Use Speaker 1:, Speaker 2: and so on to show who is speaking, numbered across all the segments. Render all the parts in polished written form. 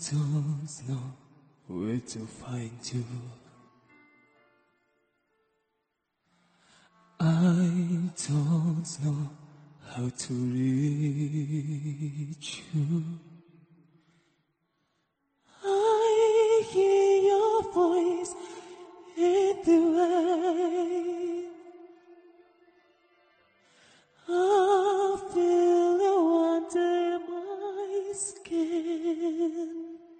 Speaker 1: don't know where to find you. I don't know how to reach you. I hear your voice in the rain. I feel the under my skin.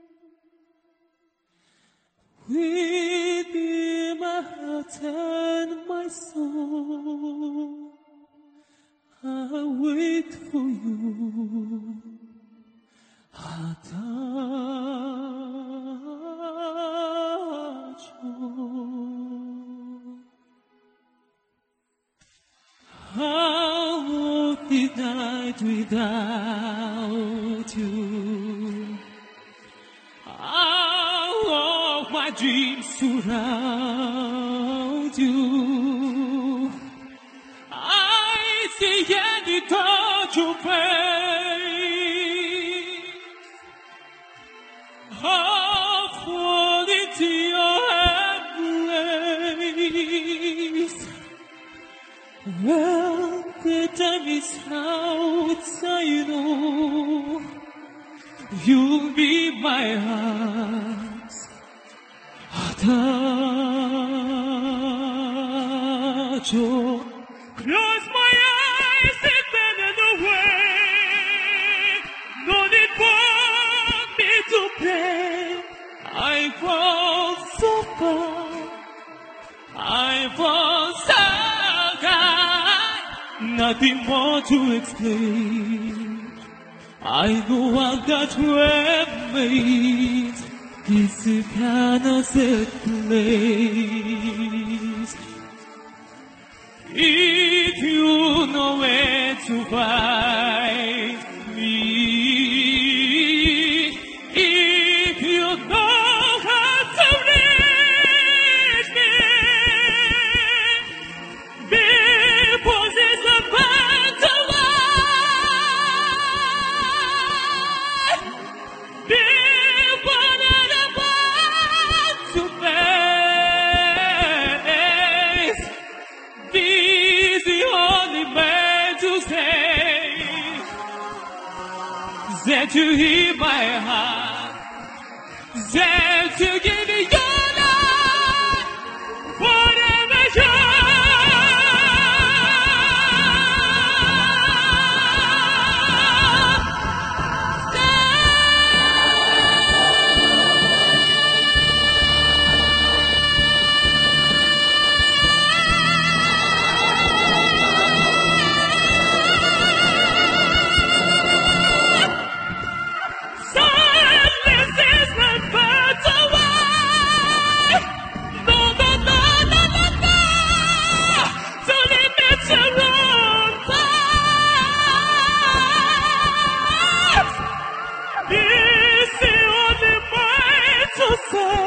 Speaker 1: Within my heart and my soul, I wait for you. Adagio. How would the night without you? How my dreams surround you. I see any touch of faith. How fall into your embrace. Well, the time is out, I know. You'll be my heart. Adagio. Close my eyes and then away. Don't it want me to play? I fall so far. I fall so high. Nothing more to explain. I know I've got remains. This cannot set place. If you know where to find me, if you know how to reach me, because it's about to light, people are about to face. This the only man to say that you hear my heart, that you give me your life, whatever you're. Say